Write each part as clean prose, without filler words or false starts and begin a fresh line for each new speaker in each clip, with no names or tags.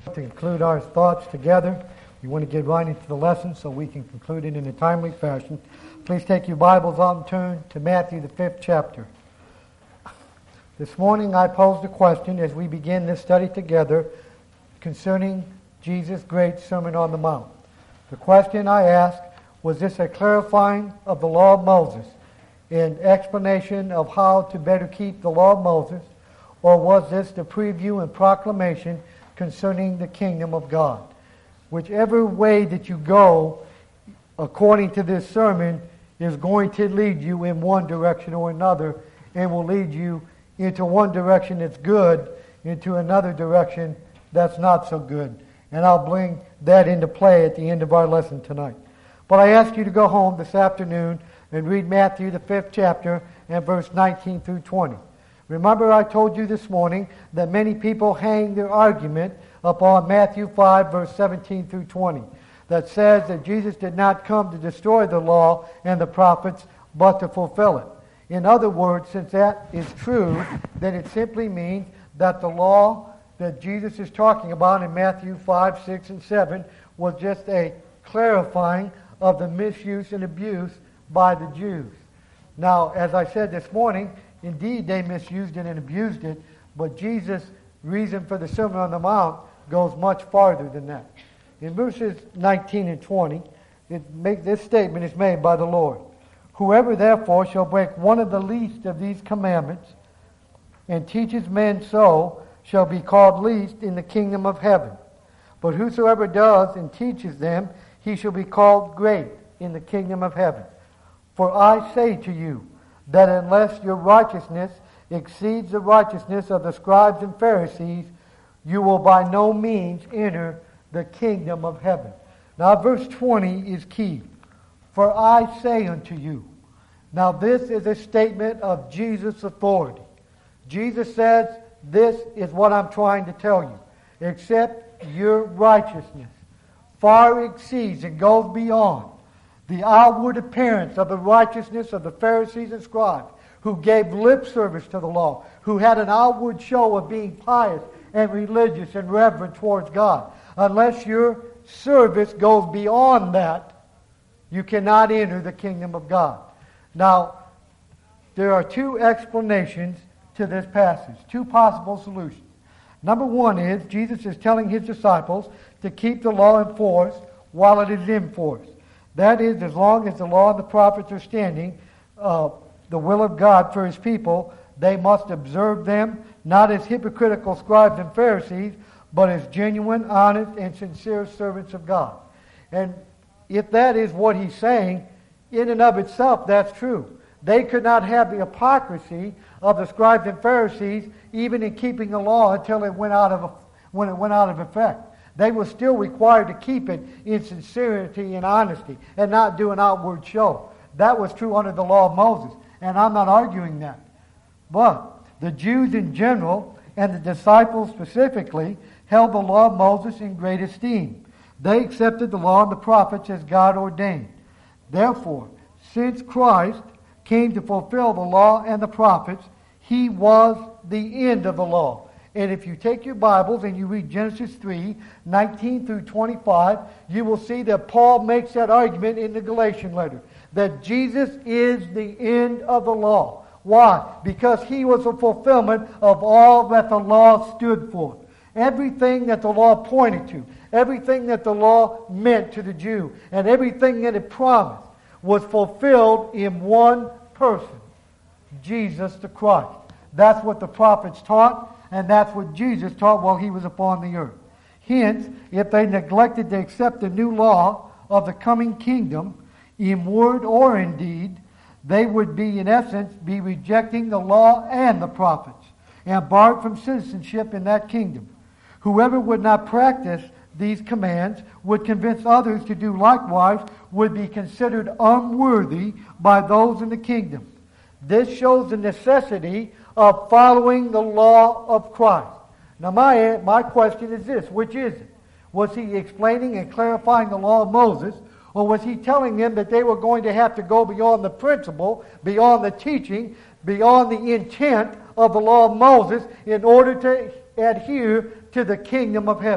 To conclude our thoughts together, we want to get right into the lesson so we can conclude it in a timely fashion. Please take your Bibles out and turn to Matthew, the 5th chapter. This morning I posed a question as we begin this study together concerning Jesus' great Sermon on the Mount. The question I asked, was this a clarifying of the law of Moses, an explanation of how to better keep the law of Moses, or was this the preview and proclamation concerning the kingdom of God? Whichever way that you go, according to this sermon, is going to lead you in one direction or another, and will lead you into one direction that's good, into another direction that's not so good. And I'll bring that into play at the end of our lesson tonight. But I ask you to go home this afternoon and read Matthew, the 5th chapter, and verse 19 through 20. Remember, I told you this morning that many people hang their argument upon Matthew 5, verse 17 through 20, that says that Jesus did not come to destroy the law and the prophets, but to fulfill it. In other words, since that is true, then it simply means that the law that Jesus is talking about in Matthew 5, 6, and 7 was just a clarifying of the misuse and abuse by the Jews. Now, as I said this morning, indeed they misused it and abused it, but Jesus' reason for the Sermon on the Mount goes much farther than that. In verses 19 and 20, this statement is made by the Lord. Whoever therefore shall break one of the least of these commandments and teaches men so shall be called least in the kingdom of heaven. But whosoever does and teaches them, he shall be called great in the kingdom of heaven. For I say to you that unless your righteousness exceeds the righteousness of the scribes and Pharisees, you will by no means enter the kingdom of heaven. Now verse 20 is key. For I say unto you. Now this is a statement of Jesus' authority. Jesus says, this is what I'm trying to tell you. Except your righteousness far exceeds and goes beyond the outward appearance of the righteousness of the Pharisees and scribes, who gave lip service to the law, who had an outward show of being pious and religious and reverent towards God. Unless your service goes beyond that, you cannot enter the kingdom of God. Now, there are two explanations to this passage, two possible solutions. Number one is, Jesus is telling his disciples to keep the law in force while it is in force. That is, as long as the law and the prophets are standing, the will of God for his people, they must observe them, not as hypocritical scribes and Pharisees, but as genuine, honest, and sincere servants of God. And if that is what he's saying, in and of itself, that's true. They could not have the hypocrisy of the scribes and Pharisees, even in keeping the law until it went out of effect. They were still required to keep it in sincerity and honesty and not do an outward show. That was true under the law of Moses, and I'm not arguing that. But the Jews in general and the disciples specifically held the law of Moses in great esteem. They accepted the law and the prophets as God ordained. Therefore, since Christ came to fulfill the law and the prophets, he was the end of the law. And if you take your Bibles and you read Genesis 3, 19 through 25, you will see that Paul makes that argument in the Galatian letter, that Jesus is the end of the law. Why? Because he was the fulfillment of all that the law stood for. Everything that the law pointed to, everything that the law meant to the Jew, and everything that it promised was fulfilled in one person, Jesus the Christ. That's what the prophets taught, and that's what Jesus taught while he was upon the earth. Hence, if they neglected to accept the new law of the coming kingdom, in word or in deed, they would be, in essence, be rejecting the law and the prophets, and barred from citizenship in that kingdom. Whoever would not practice these commands, would convince others to do likewise, would be considered unworthy by those in the kingdom. This shows the necessity of following the law of Christ. Now my question is this, which is it? Was he explaining and clarifying the law of Moses, or was he telling them that they were going to have to go beyond the principle, beyond the teaching, beyond the intent of the law of Moses in order to adhere to the kingdom of heaven?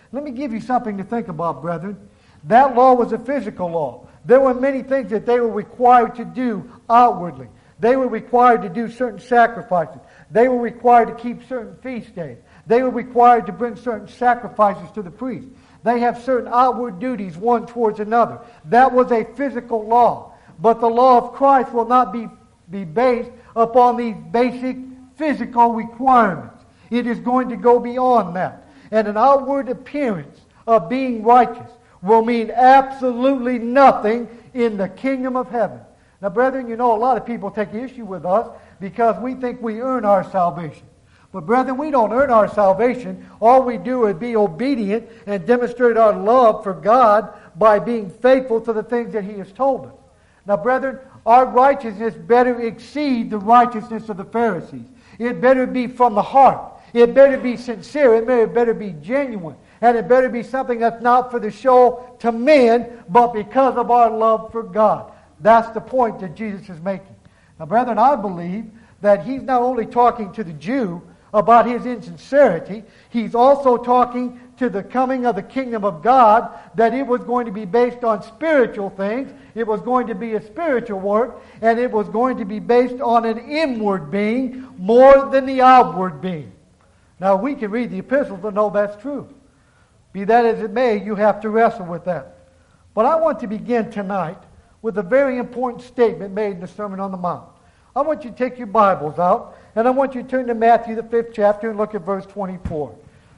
Let me give you something to think about, brethren. That law was a physical law. There were many things that they were required to do outwardly. They were required to do certain sacrifices. They were required to keep certain feast days. They were required to bring certain sacrifices to the priest. They have certain outward duties one towards another. That was a physical law. But the law of Christ will not be based upon these basic physical requirements. It is going to go beyond that. And an outward appearance of being righteous will mean absolutely nothing in the kingdom of heaven. Now, brethren, you know, a lot of people take issue with us because we think we earn our salvation. But, brethren, we don't earn our salvation. All we do is be obedient and demonstrate our love for God by being faithful to the things that He has told us. Now, brethren, our righteousness better exceed the righteousness of the Pharisees. It better be from the heart. It better be sincere. It better be genuine. And it better be something that's not for the show to men, but because of our love for God. That's the point that Jesus is making. Now, brethren, I believe that He's not only talking to the Jew about his insincerity, He's also talking to the coming of the kingdom of God, that it was going to be based on spiritual things, it was going to be a spiritual work, and it was going to be based on an inward being more than the outward being. Now, we can read the epistles to know that's true. Be that as it may, you have to wrestle with that. But I want to begin tonight with a very important statement made in the Sermon on the Mount. I want you to take your Bibles out, and I want you to turn to Matthew, the 5th chapter, and look at verse 24,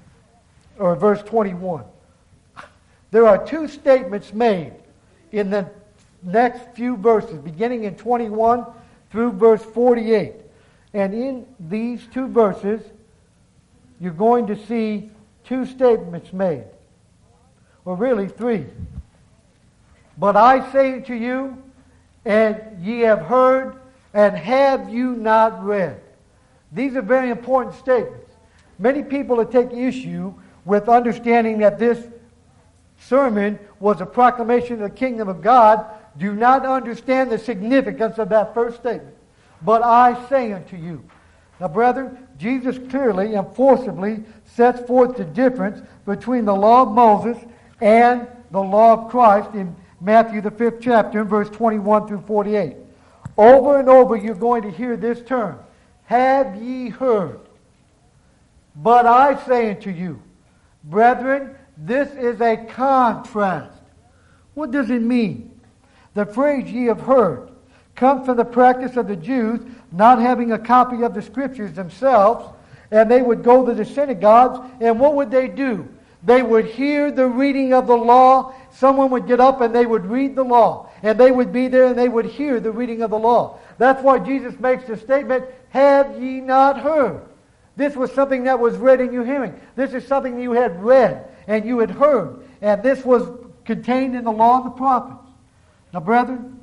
or verse 21. There are two statements made in the next few verses, beginning in 21 through verse 48. And in these two verses, you're going to see two statements made, or really three. But I say to you, and ye have heard, and have you not read? These are very important statements. Many people that take issue with understanding that this sermon was a proclamation of the kingdom of God do not understand the significance of that first statement. But I say unto you. Now, brethren, Jesus clearly and forcibly sets forth the difference between the law of Moses and the law of Christ in Matthew, the 5th chapter, verse 21 through 48. Over and over you're going to hear this term. Have ye heard? But I say unto you. Brethren, this is a contrast. What does it mean? The phrase ye have heard comes from the practice of the Jews not having a copy of the Scriptures themselves, and they would go to the synagogues, and what would they do? They would hear the reading of the law. Someone would get up and they would read the law. And they would be there and they would hear the reading of the law. That's why Jesus makes the statement, have ye not heard? This was something that was read in your hearing. This is something you had read and you had heard. And this was contained in the law and the prophets. Now, brethren,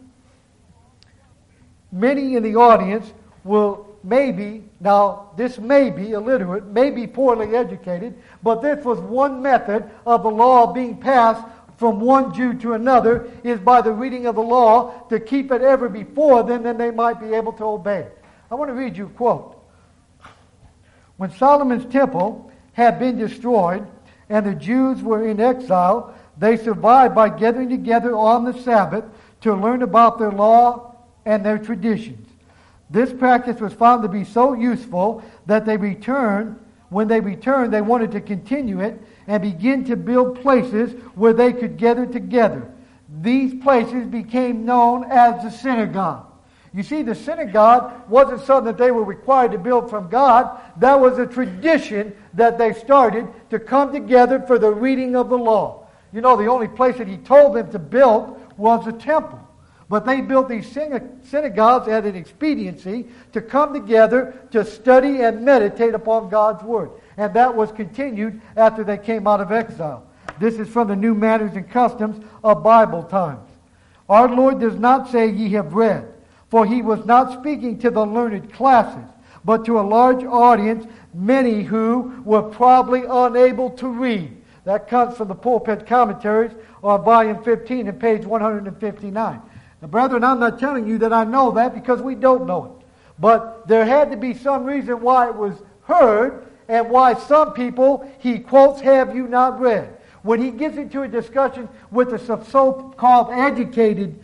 many in the audience will maybe, now this may be illiterate, may be poorly educated, but this was one method of the law being passed from one Jew to another, is by the reading of the law to keep it ever before them, then they might be able to obey. I want to read you a quote. When Solomon's temple had been destroyed and the Jews were in exile, they survived by gathering together on the Sabbath to learn about their law and their traditions. This practice was found to be so useful that when they returned, they wanted to continue it and begin to build places where they could gather together. These places became known as the synagogue. You see, the synagogue wasn't something that they were required to build from God. That was a tradition that they started to come together for the reading of the law. You know, the only place that He told them to build was the temple. But they built these synagogues as an expediency to come together to study and meditate upon God's Word. And that was continued after they came out of exile. This is from the new manners and customs of Bible times. Our Lord does not say ye have read, for He was not speaking to the learned classes, but to a large audience, many who were probably unable to read. That comes from the Pulpit Commentaries on volume 15 and page 159. Now, brethren, I'm not telling you that I know that because we don't know it. But there had to be some reason why it was heard and why some people, he quotes, have you not read? When he gets into a discussion with the so-called educated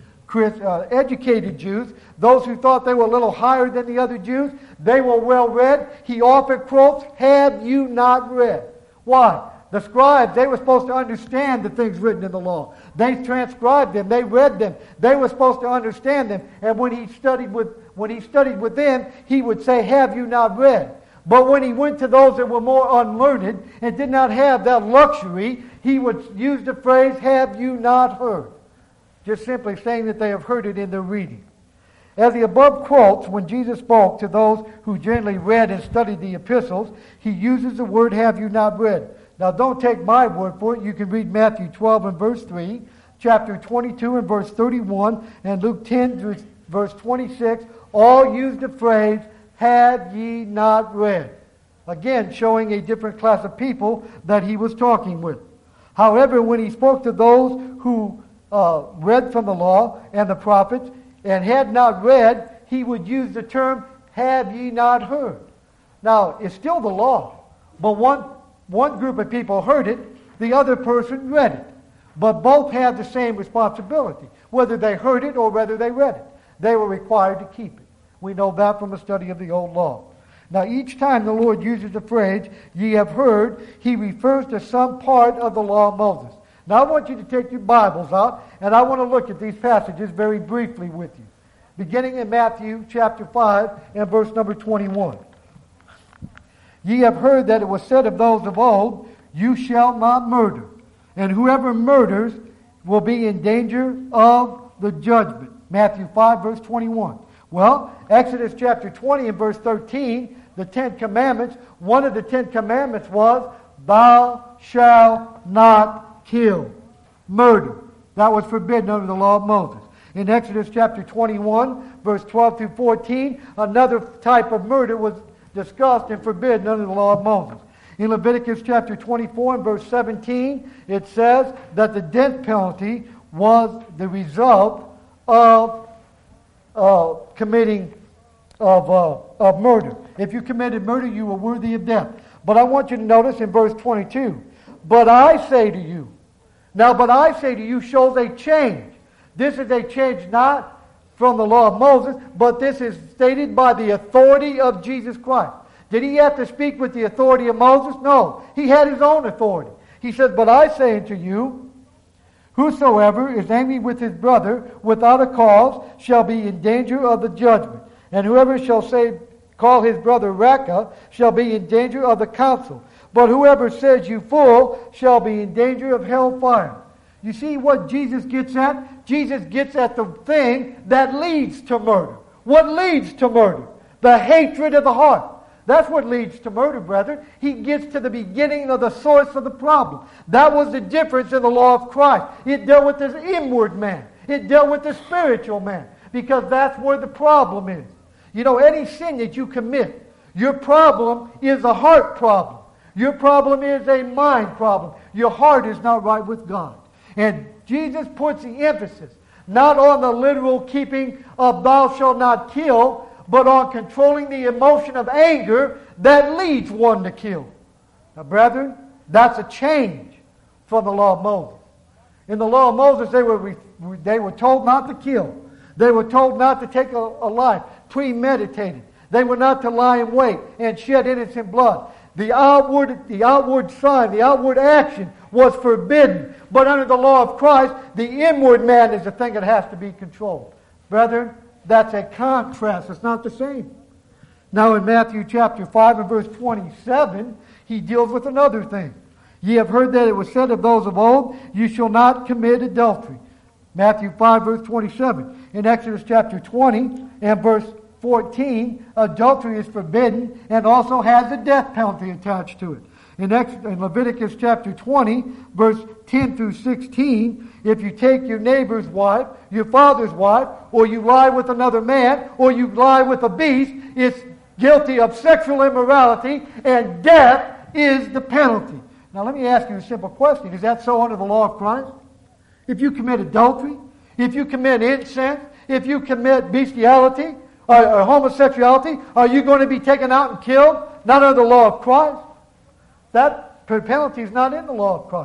Jews, those who thought they were a little higher than the other Jews, they were well read. He often quotes, "Have you not read?" Why? The scribes, they were supposed to understand the things written in the law. They transcribed them. They read them. They were supposed to understand them. And when he studied with them, he would say, "Have you not read?" But when he went to those that were more unlearned and did not have that luxury, he would use the phrase, "Have you not heard?" Just simply saying that they have heard it in their reading. As the above quotes, when Jesus spoke to those who generally read and studied the epistles, he uses the word, "Have you not read?" Now don't take my word for it. You can read Matthew 12 and verse 3, chapter 22 and verse 31, and Luke 10 verse 26. All use the phrase, "Have ye not read?" Again, showing a different class of people that he was talking with. However, when he spoke to those who read from the law and the prophets and had not read, he would use the term, "Have ye not heard?" Now, it's still the law, but one group of people heard it, the other person read it. But both had the same responsibility, whether they heard it or whether they read it. They were required to keep it. We know that from the study of the Old Law. Now, each time the Lord uses the phrase, "ye have heard," he refers to some part of the law of Moses. Now, I want you to take your Bibles out, and I want to look at these passages very briefly with you. Beginning in Matthew chapter 5 and verse number 21. "Ye have heard that it was said of those of old, You shall not murder, and whoever murders will be in danger of the judgment." Matthew 5 verse 21. Well, Exodus chapter 20 and verse 13, the Ten Commandments, one of the Ten Commandments was, "Thou shalt not kill." Murder. That was forbidden under the law of Moses. In Exodus chapter 21, verse 12 through 14, another type of murder was discussed and forbidden under the law of Moses. In Leviticus chapter 24 and verse 17, it says that the death penalty was the result of committing of murder. If you committed murder, you were worthy of death. But I want you to notice in verse 22, "But I say to you." Now, "but I say to you" shows a change. This is a change not from the law of Moses, but this is stated by the authority of Jesus Christ. Did he have to speak with the authority of Moses? No. He had his own authority. He says, "But I say unto you, whosoever is angry with his brother without a cause shall be in danger of the judgment. And whoever shall call his brother Raca shall be in danger of the council. But whoever says you fool shall be in danger of hellfire." You see what Jesus gets at? Jesus gets at the thing that leads to murder. What leads to murder? The hatred of the heart. That's what leads to murder, brethren. He gets to the beginning of the source of the problem. That was the difference in the law of Christ. It dealt with the inward man. It dealt with the spiritual man. Because that's where the problem is. You know, any sin that you commit, your problem is a heart problem. Your problem is a mind problem. Your heart is not right with God. And Jesus puts the emphasis not on the literal keeping of "thou shalt not kill," but on controlling the emotion of anger that leads one to kill. Now, brethren, that's a change from the law of Moses. In the law of Moses, they were told not to kill. They were told not to take a life, premeditated. They were not to lie in wait and shed innocent blood. The outward sign, the outward action was forbidden. But under the law of Christ, the inward man is the thing that has to be controlled. Brethren, that's a contrast. It's not the same. Now in Matthew chapter 5 and verse 27, he deals with another thing. "Ye have heard that it was said of those of old, You shall not commit adultery." Matthew 5 verse 27. In Exodus chapter 20 and verse 14, adultery is forbidden and also has a death penalty attached to it. In Leviticus chapter 20, verse 10 through 16, if you take your neighbor's wife, your father's wife, or you lie with another man, or you lie with a beast, it's guilty of sexual immorality, and death is the penalty. Now let me ask you a simple question. Is that so under the law of Christ? If you commit adultery, if you commit incest, if you commit bestiality, or homosexuality, are you going to be taken out and killed? Not under the law of Christ. That penalty is not in the law of Christ.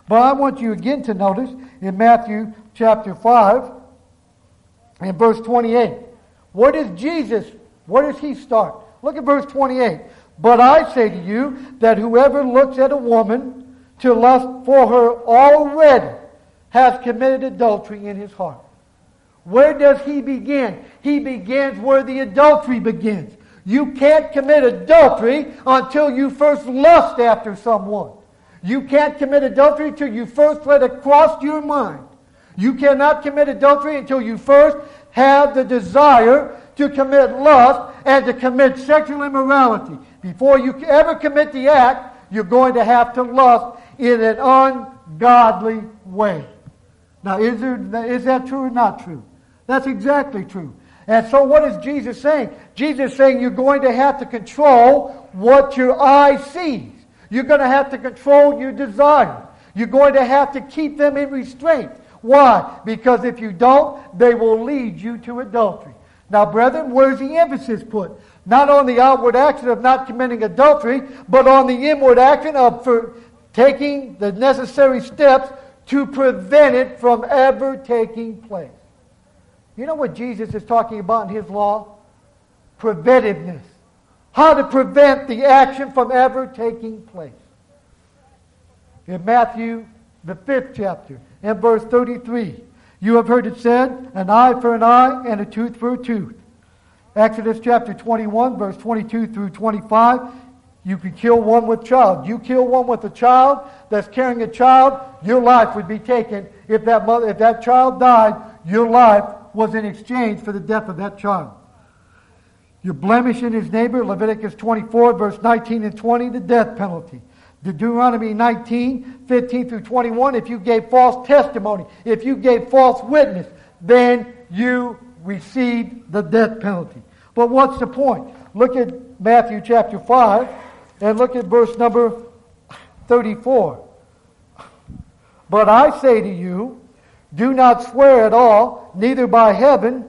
But I want you again to notice in Matthew chapter 5 and verse 28. What does he start? Look at verse 28. But I say to you that whoever looks at a woman to lust for her already has committed adultery in his heart. Where does he begin? He begins where the adultery begins. You can't commit adultery until you first lust after someone. You can't commit adultery until you first let it cross your mind. You cannot commit adultery until you first have the desire to commit lust and to commit sexual immorality. Before you ever commit the act, you're going to have to lust in an ungodly way. Now, is that true or not true? That's exactly true. And so what is Jesus saying? Jesus is saying you're going to have to control what your eye sees. You're going to have to control your desires. You're going to have to keep them in restraint. Why? Because if you don't, they will lead you to adultery. Now, brethren, where's the emphasis put? Not on the outward action of not committing adultery, but on the inward action of taking the necessary steps to prevent it from ever taking place. You know what Jesus is talking about in his law? Preventiveness. How to prevent the action from ever taking place. In Matthew, the 5th chapter, and verse 33, you have heard it said, an eye for an eye and a tooth for a tooth. Exodus chapter 21, verse 22 through 25, you could kill one with child. You kill one with a child that's carrying a child, your life would be taken. If that child died, your life was in exchange for the death of that child. You're blemishing his neighbor, Leviticus 24, verse 19 and 20, the death penalty. Deuteronomy 19, 15 through 21, if you gave false testimony, if you gave false witness, then you received the death penalty. But what's the point? Look at Matthew chapter 5 and look at verse number 34. But I say to you, do not swear at all, neither by heaven,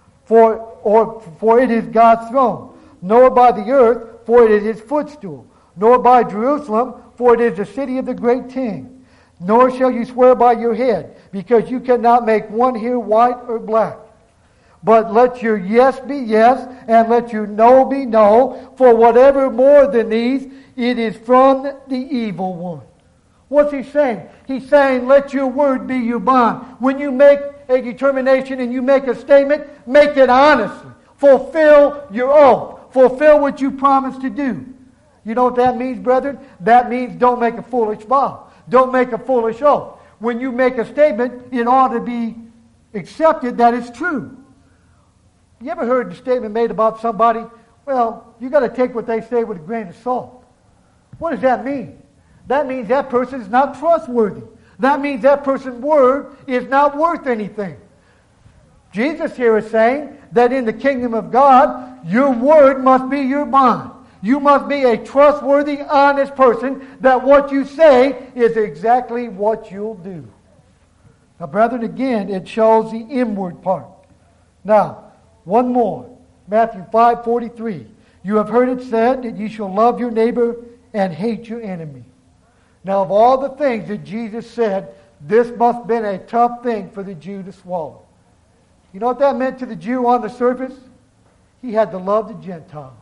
for it is God's throne, nor by the earth, for it is his footstool, nor by Jerusalem, for it is the city of the great king. Nor shall you swear by your head, because you cannot make one hair white or black. But let your yes be yes, and let your no be no, for whatever more than these, it is from the evil one. What's he saying? He's saying, let your word be your bond. When you make a determination and you make a statement, make it honestly. Fulfill your oath. Fulfill what you promised to do. You know what that means, brethren? That means don't make a foolish vow. Don't make a foolish oath. When you make a statement, it ought to be accepted that it's true. You ever heard the statement made about somebody? Well, you got to take what they say with a grain of salt. What does that mean? That means that person is not trustworthy. That means that person's word is not worth anything. Jesus here is saying that in the kingdom of God, your word must be your bond. You must be a trustworthy, honest person that what you say is exactly what you'll do. Now, brethren, again, it shows the inward part. Now, one more. Matthew 5:43. You have heard it said that you shall love your neighbor and hate your enemy. Now, of all the things that Jesus said, this must have been a tough thing for the Jew to swallow. You know what that meant to the Jew on the surface? He had to love the Gentile.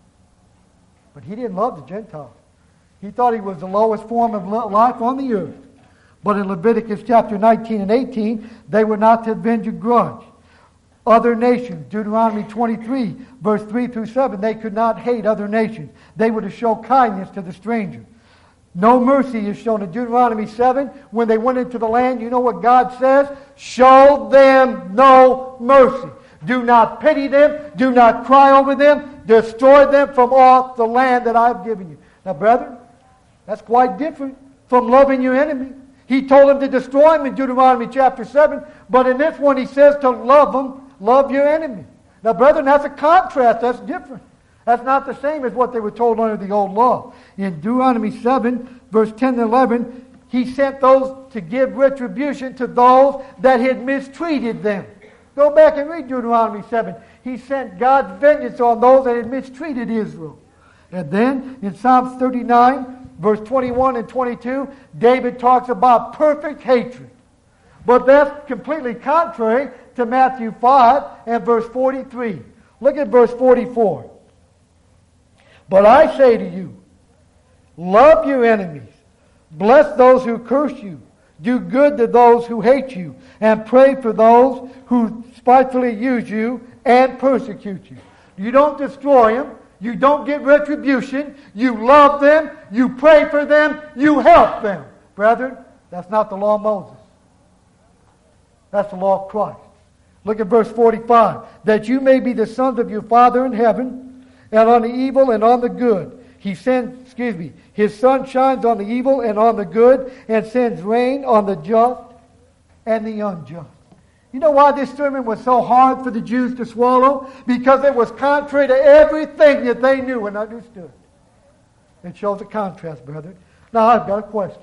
But he didn't love the Gentiles. He thought he was the lowest form of life on the earth. But in Leviticus chapter 19 and 18, they were not to avenge a grudge. Other nations, Deuteronomy 23, verse 3 through 7, they could not hate other nations. They were to show kindness to the stranger. No mercy is shown in Deuteronomy 7. When they went into the land, you know what God says? Show them no mercy. Do not pity them. Do not cry over them. Destroy them from off the land that I've given you. Now, brethren, that's quite different from loving your enemy. He told them to destroy them in Deuteronomy chapter 7. But in this one, he says to love them, love your enemy. Now, brethren, that's a contrast. That's different. That's not the same as what they were told under the old law. In Deuteronomy 7, verse 10 and 11, he sent those to give retribution to those that had mistreated them. Go back and read Deuteronomy 7. He sent God's vengeance on those that had mistreated Israel. And then in Psalms 39, verse 21 and 22, David talks about perfect hatred. But that's completely contrary to Matthew 5 and verse 43. Look at verse 44. But I say to you, love your enemies, bless those who curse you, do good to those who hate you, and pray for those who spitefully use you and persecute you. You don't destroy them. You don't get retribution. You love them. You pray for them. You help them. Brethren, that's not the law of Moses. That's the law of Christ. Look at verse 45. That you may be the sons of your Father in heaven, and on the evil and on the good. His sun shines on the evil and on the good, and sends rain on the just and the unjust. You know why this sermon was so hard for the Jews to swallow? Because it was contrary to everything that they knew and understood. It shows a contrast, brethren. Now I've got a question.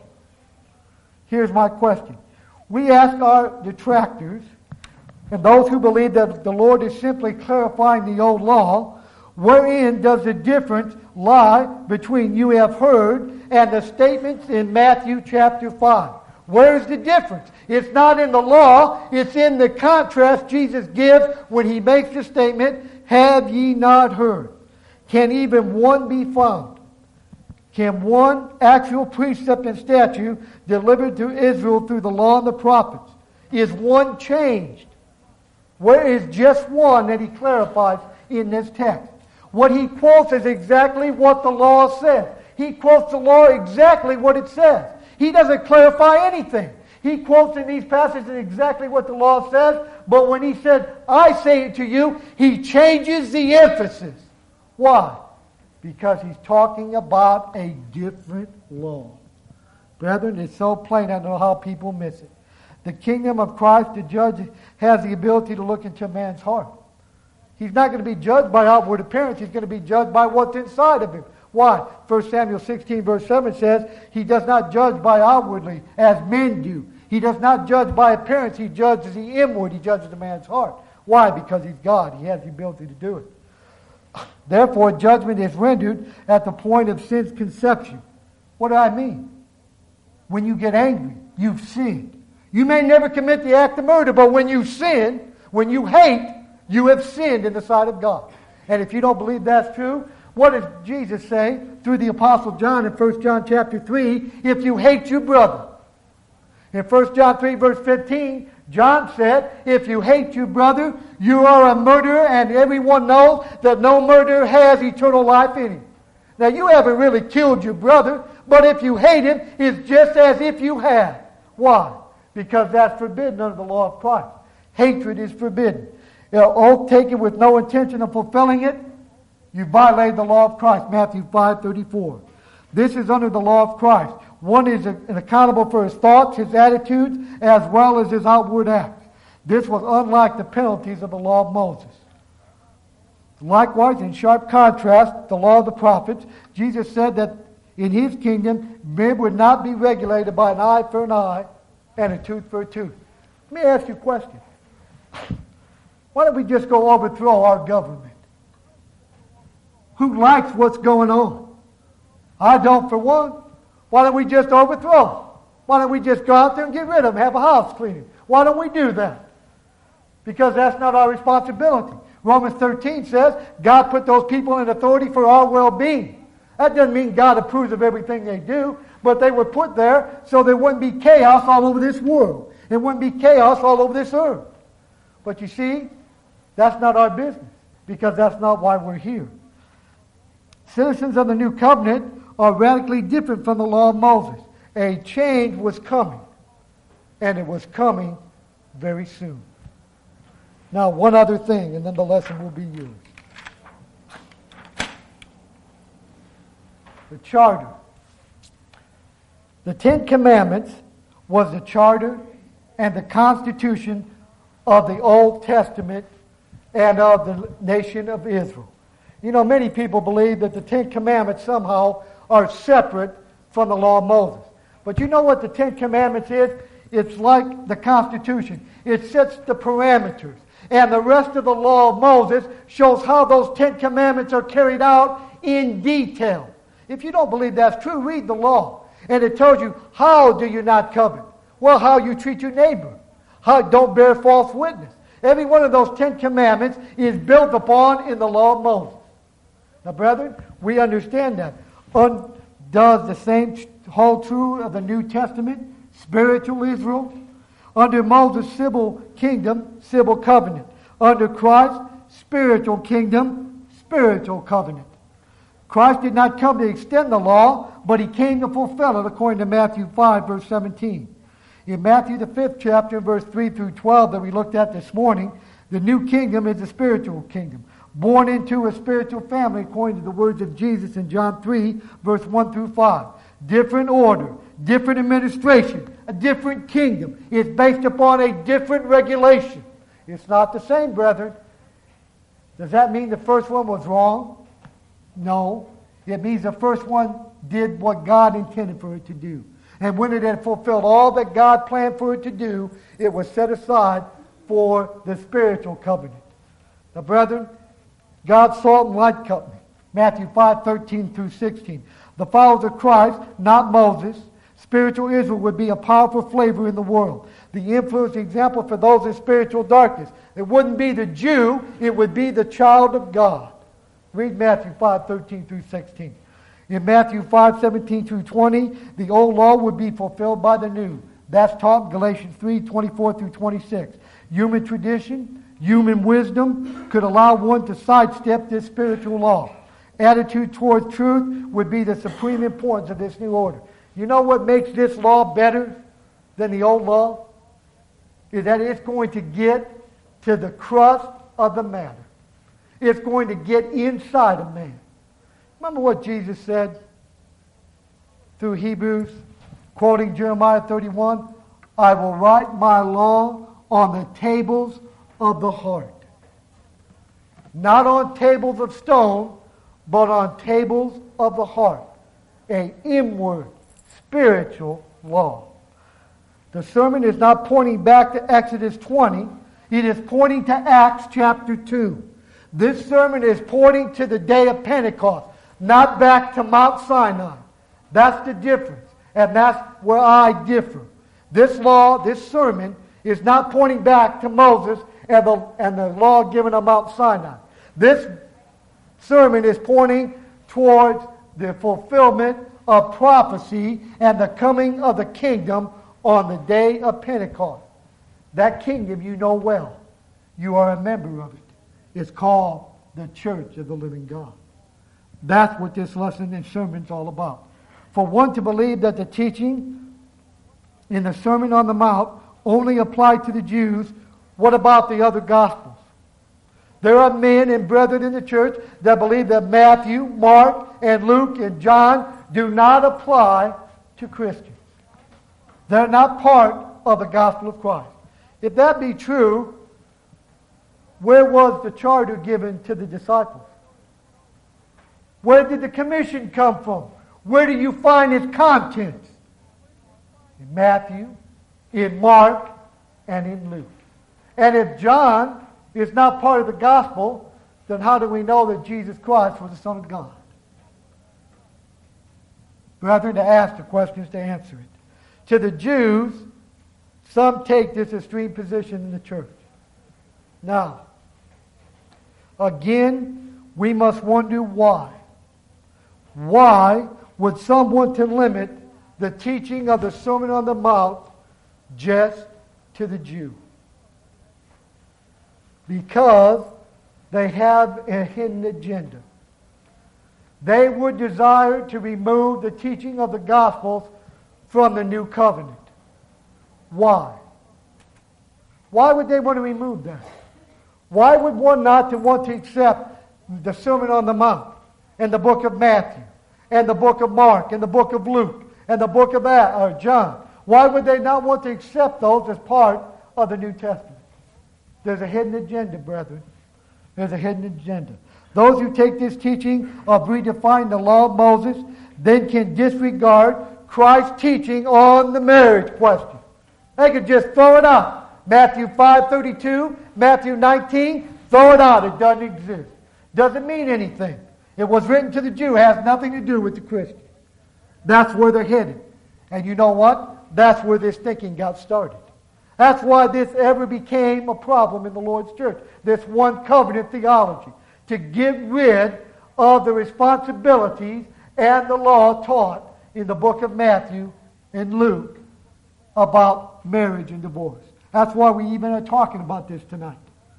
Here's my question. We ask our detractors and those who believe that the Lord is simply clarifying the old law, wherein does the difference lie between you have heard and the statements in Matthew chapter 5? Where's the difference? It's not in the law, it's in the contrast Jesus gives when he makes the statement, have ye not heard? Can even one be found? Can one actual precept and statute delivered to Israel through the law and the prophets? Is one changed? Where is just one that he clarifies in this text? What he quotes is exactly what the law says. He quotes the law exactly what it says. He doesn't clarify anything. He quotes in these passages exactly what the law says, but when he said, I say it to you, he changes the emphasis. Why? Because he's talking about a different law. Brethren, it's so plain, I don't know how people miss it. The kingdom of Christ, the judge, has the ability to look into a man's heart. He's not going to be judged by outward appearance. He's going to be judged by what's inside of him. Why? 1 Samuel 16 verse 7 says, he does not judge by outwardly as men do. He does not judge by appearance. He judges the inward. He judges the man's heart. Why? Because he's God. He has the ability to do it. Therefore, judgment is rendered at the point of sin's conception. What do I mean? When you get angry, you've sinned. You may never commit the act of murder, but when you sin, when you hate, you have sinned in the sight of God. And if you don't believe that's true, what does Jesus say through the Apostle John in 1 John chapter 3? If you hate your brother. In 1 John 3 verse 15, John said, if you hate your brother, you are a murderer, and everyone knows that no murderer has eternal life in him. Now you haven't really killed your brother, but if you hate him, it's just as if you had. Why? Because that's forbidden under the law of Christ. Hatred is forbidden. Oath taken with no intention of fulfilling it, you violate the law of Christ. Matthew 5:34. This is under the law of Christ. One is accountable for his thoughts, his attitudes, as well as his outward acts. This was unlike the penalties of the law of Moses. Likewise, in sharp contrast, the law of the prophets, Jesus said that in his kingdom, men would not be regulated by an eye for an eye and a tooth for a tooth. Let me ask you a question. Why don't we just go overthrow our government? Who likes what's going on? I don't, for one. Why don't we just overthrow? Why don't we just go out there and get rid of them, have a house cleaning? Why don't we do that? Because that's not our responsibility. Romans 13 says God put those people in authority for our well-being. That doesn't mean God approves of everything they do, but they were put there so there wouldn't be chaos all over this world. There wouldn't be chaos all over this earth. But you see, that's not our business, because that's not why we're here. Citizens of the new covenant are radically different from the law of Moses. A change was coming, and it was coming very soon. Now, one other thing, and then the lesson will be yours. The charter. The Ten Commandments was the charter and the constitution of the Old Testament and of the nation of Israel. You know, many people believe that the Ten Commandments somehow are separate from the law of Moses. But you know what the Ten Commandments is? It's like the Constitution. It sets the parameters. And the rest of the law of Moses shows how those Ten Commandments are carried out in detail. If you don't believe that's true, read the law. And it tells you, how do you not covet? Well, how you treat your neighbor. How don't bear false witness. Every one of those 10 commandments is built upon in the law of Moses. Now, brethren, we understand that. Does the same hold true of the New Testament? Spiritual Israel. Under Moses, civil kingdom, civil covenant. Under Christ, spiritual kingdom, spiritual covenant. Christ did not come to extend the law, but he came to fulfill it, according to Matthew 5, verse 17. In Matthew, the 5th chapter, verse 3 through 12 that we looked at this morning, the new kingdom is the spiritual kingdom, born into a spiritual family, according to the words of Jesus in John 3, verse 1 through 5. Different order, different administration, a different kingdom. It's based upon a different regulation. It's not the same, brethren. Does that mean the first one was wrong? No. It means the first one did what God intended for it to do. And when it had fulfilled all that God planned for it to do, it was set aside for the spiritual covenant. Now, brethren, God's salt and light covenant. Matthew 5:13 through 16. The followers of Christ, not Moses, spiritual Israel would be a powerful flavor in the world. The influence example for those in spiritual darkness. It wouldn't be the Jew, it would be the child of God. Read Matthew 5:13 through 16. In Matthew 5:17 through 20, the old law would be fulfilled by the new. That's taught in Galatians 3:24 through 26. Human tradition, human wisdom could allow one to sidestep this spiritual law. Attitude towards truth would be the supreme importance of this new order. You know what makes this law better than the old law? Is that it's going to get to the crust of the matter. It's going to get inside of man. Remember what Jesus said through Hebrews, quoting Jeremiah 31, I will write my law on the tables of the heart. Not on tables of stone, but on tables of the heart. An inward, spiritual law. The sermon is not pointing back to Exodus 20. It is pointing to Acts chapter 2. This sermon is pointing to the day of Pentecost, not back to Mount Sinai. That's the difference. And that's where I differ. This law, this sermon, is not pointing back to Moses and the law given on Mount Sinai. This sermon is pointing towards the fulfillment of prophecy and the coming of the kingdom on the day of Pentecost. That kingdom you know well. You are a member of it. It's called the Church of the Living God. That's what this lesson and sermon is all about. For one to believe that the teaching in the Sermon on the Mount only applied to the Jews, what about the other Gospels? There are men and brethren in the church that believe that Matthew, Mark, and Luke, and John do not apply to Christians. They're not part of the gospel of Christ. If that be true, where was the charter given to the disciples? Where did the commission come from? Where do you find its contents? In Matthew, in Mark, and in Luke. And if John is not part of the gospel, then how do we know that Jesus Christ was the Son of God? Brethren, to ask the questions, to answer it. To the Jews, some take this extreme position in the church. Now, again, we must wonder why. Why would someone to limit the teaching of the Sermon on the Mount just to the Jew? Because they have a hidden agenda. They would desire to remove the teaching of the Gospels from the New Covenant. Why? Why would they want to remove that? Why would one not want to accept the Sermon on the Mount and the book of Matthew and the book of Mark and the book of Luke and the book of John? Why would they not want to accept those as part of the New Testament? There's a hidden agenda, brethren. There's a hidden agenda. Those who take this teaching of redefining the law of Moses then can disregard Christ's teaching on the marriage question. They could just throw it out. Matthew 5:32, Matthew 19, throw it out. It doesn't exist. Doesn't mean anything. It was written to the Jew. It has nothing to do with the Christian. That's where they're headed. And you know what? That's where this thinking got started. That's why this ever became a problem in the Lord's church. This one covenant theology. To get rid of the responsibilities and the law taught in the book of Matthew and Luke about marriage and divorce. That's why we even are talking about this tonight.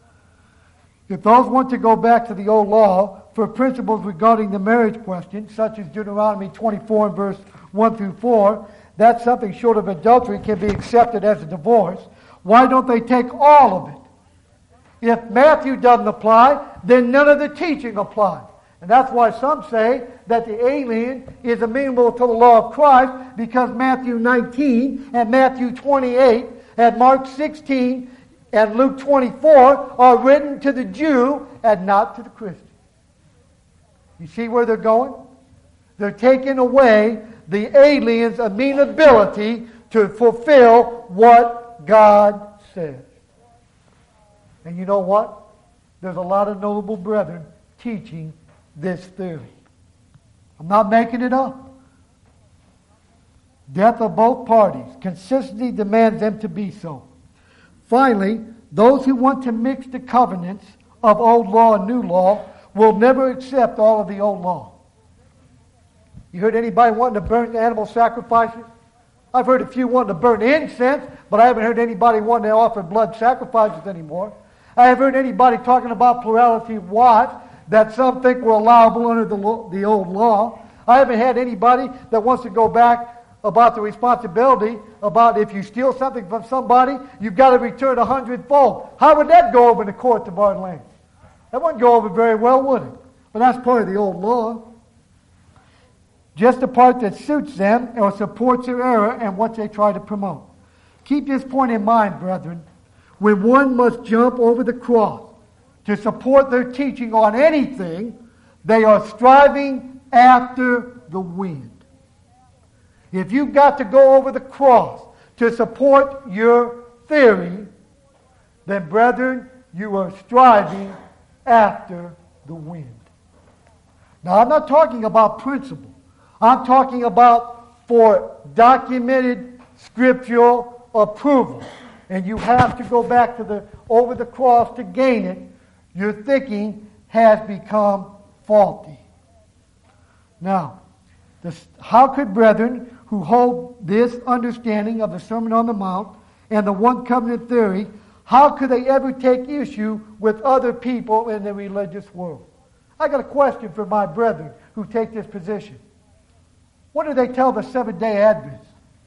If those want to go back to the old law for principles regarding the marriage question, such as Deuteronomy 24 and verse 1 through 4, that something short of adultery can be accepted as a divorce, why don't they take all of it? If Matthew doesn't apply, then none of the teaching applies. And that's why some say that the alien is amenable to the law of Christ, because Matthew 19 and Matthew 28 and Mark 16 and Luke 24 are written to the Jew and not to the Christian. You see where they're going? They're taking away the alien's amenability to fulfill what God says. And you know what? There's a lot of notable brethren teaching this theory. I'm not making it up. Death of both parties. Consistency demands them to be so. Finally, those who want to mix the covenants of old law and new law will never accept all of the old law. You heard anybody wanting to burn animal sacrifices? I've heard a few wanting to burn incense, but I haven't heard anybody wanting to offer blood sacrifices anymore. I haven't heard anybody talking about plurality of wives that some think were allowable under the old law. I haven't had anybody that wants to go back about the responsibility about if you steal something from somebody, you've got to return 100-fold. How would that go over in the courts of our land? That wouldn't go over very well, would it? But that's part of the old law. Just the part that suits them or supports their error and what they try to promote. Keep this point in mind, brethren. When one must jump over the cross to support their teaching on anything, they are striving after the wind. If you've got to go over the cross to support your theory, then, brethren, you are striving after the wind. Now, I'm not talking about principle. I'm talking about for documented scriptural approval. And you have to go back to over the cross to gain it. Your thinking has become faulty. Now, how could brethren who hold this understanding of the Sermon on the Mount and the one covenant theory, how could they ever take issue with other people in the religious world? I got a question for my brethren who take this position. What do they tell the Seventh-day Adventists?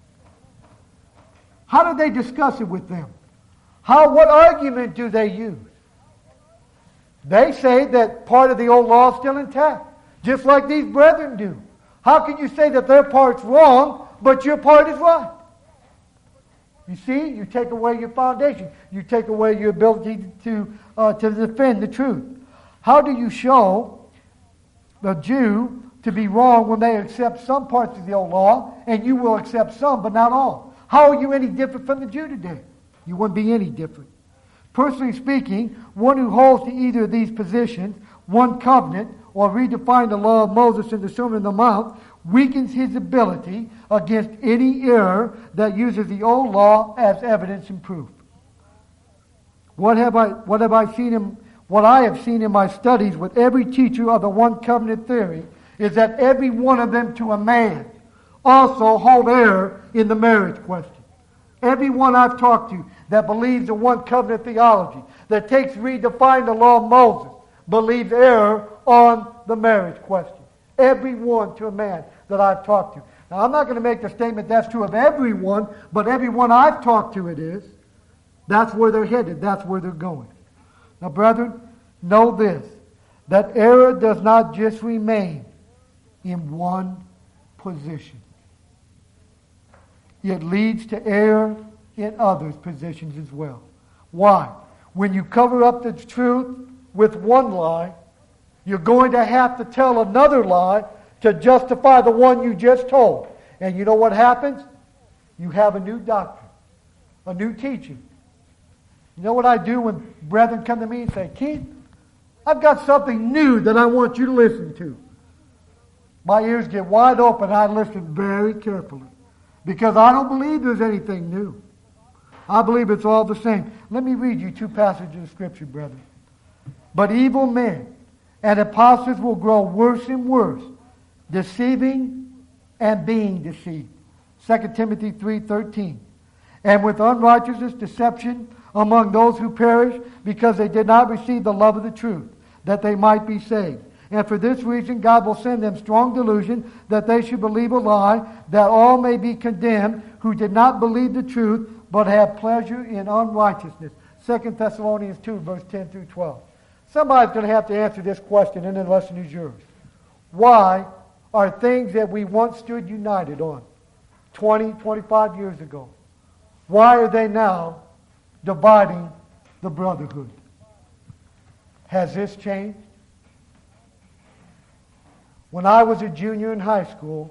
How do they discuss it with them? What argument do they use? They say that part of the old law is still intact, just like these brethren do. How can you say that their part's wrong, but your part is right? You see, you take away your foundation. You take away your ability to defend the truth. How do you show the Jew to be wrong when they accept some parts of the old law, and you will accept some, but not all? How are you any different from the Jew today? You wouldn't be any different. Personally speaking, one who holds to either of these positions, one covenant, or redefine the law of Moses in the Sermon on the Mount, weakens his ability against any error that uses the old law as evidence and proof. What I have seen in my studies with every teacher of the one covenant theory is that every one of them to a man also hold error in the marriage question. Everyone I've talked to that believes in one covenant theology, that takes redefine the law of Moses, believes error on the marriage question. Everyone to a man that I've talked to. Now, I'm not going to make the statement that's true of everyone, but everyone I've talked to it is. That's where they're headed. That's where they're going. Now, brethren, know this, that error does not just remain in one position. It leads to error in others' positions as well. Why? When you cover up the truth with one lie, you're going to have to tell another lie to justify the one you just told. And you know what happens? You have a new doctrine, a new teaching. You know what I do when brethren come to me and say, Keith, I've got something new that I want you to listen to. My ears get wide open. I listen very carefully because I don't believe there's anything new. I believe it's all the same. Let me read you two passages of Scripture, brethren. But evil men and impostors will grow worse and worse, deceiving and being deceived. 2 Timothy 3:13. And with unrighteousness, deception among those who perish, because they did not receive the love of the truth, that they might be saved. And for this reason God will send them strong delusion, that they should believe a lie, that all may be condemned who did not believe the truth, but have pleasure in unrighteousness. 2 Thessalonians 2, verse 10 through 12. Somebody's going to have to answer this question, and the lesson is yours. Why are things that we once stood united on 20, 25 years ago, why are they now dividing the brotherhood? Has this changed? When I was a junior in high school,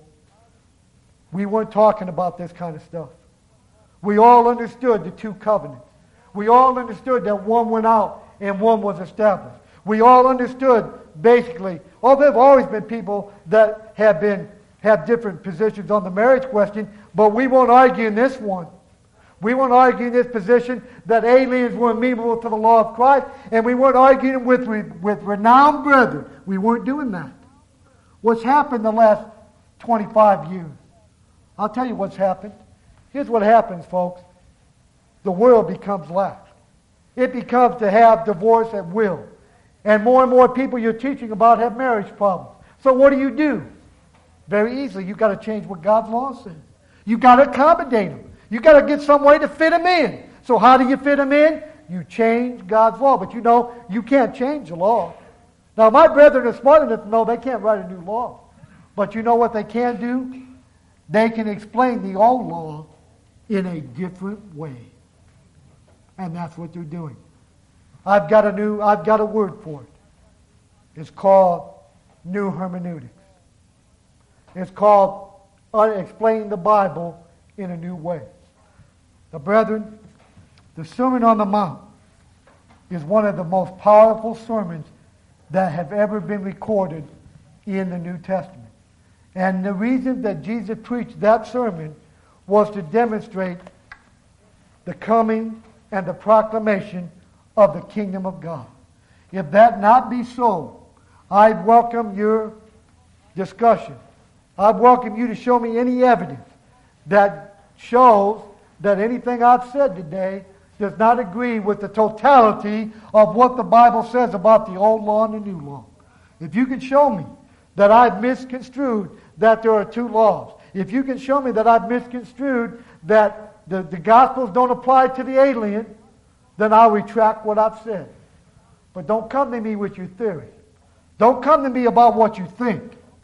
we weren't talking about this kind of stuff. We all understood the two covenants. We all understood that one went out and one was established. We all understood basically, there have always been people that have different positions on the marriage question, but we won't argue in this one. We weren't arguing this position that aliens were amenable to the law of Christ, and we weren't arguing with renowned brethren. We weren't doing that. What's happened the last 25 years? I'll tell you what's happened. Here's what happens, folks. The world becomes lax. It becomes to have divorce at will. And more people you're teaching about have marriage problems. So what do? Very easily, you've got to change what God's law says. You've got to accommodate them. You've got to get some way to fit them in. So how do you fit them in? You change God's law. But you can't change the law. Now, my brethren are smart enough to know they can't write a new law. But you know what they can do? They can explain the old law in a different way. And that's what they're doing. I've got a word for it. It's called new hermeneutics. It's called explaining the Bible in a new way. Now, brethren, the Sermon on the Mount is one of the most powerful sermons that have ever been recorded in the New Testament. And the reason that Jesus preached that sermon was to demonstrate the coming and the proclamation of the kingdom of God. If that not be so, I welcome your discussion. I welcome you to show me any evidence that shows that anything I've said today does not agree with the totality of what the Bible says about the old law and the new law. If you can show me that I've misconstrued that there are two laws, if you can show me that I've misconstrued that the Gospels don't apply to the alien, then I'll retract what I've said. But don't come to me with your theory. Don't come to me about what you think.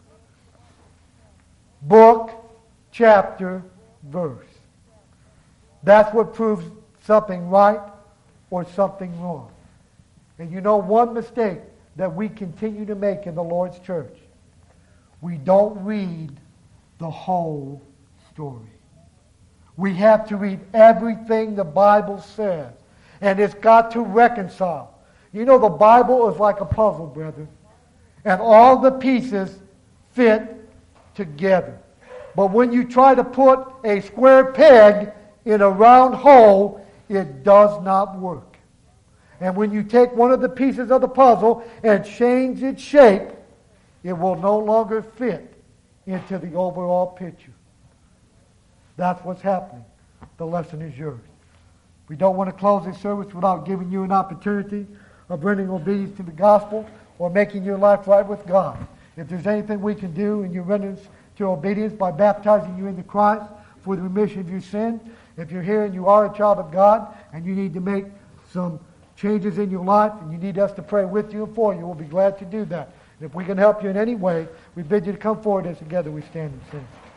Book, chapter, verse. That's what proves something right or something wrong. And you know one mistake that we continue to make in the Lord's church? We don't read the whole story. We have to read everything the Bible says. And it's got to reconcile. You know, the Bible is like a puzzle, brethren. And all the pieces fit together. But when you try to put a square peg in a round hole, it does not work. And when you take one of the pieces of the puzzle and change its shape, it will no longer fit into the overall picture. That's what's happening. The lesson is yours. We don't want to close this service without giving you an opportunity of bringing obedience to the gospel or making your life right with God. If there's anything we can do in your rendition to obedience by baptizing you into Christ for the remission of your sin, if you're here and you are a child of God and you need to make some changes in your life and you need us to pray with you and for you, we'll be glad to do that. And if we can help you in any way, we bid you to come forward as together we stand and sing.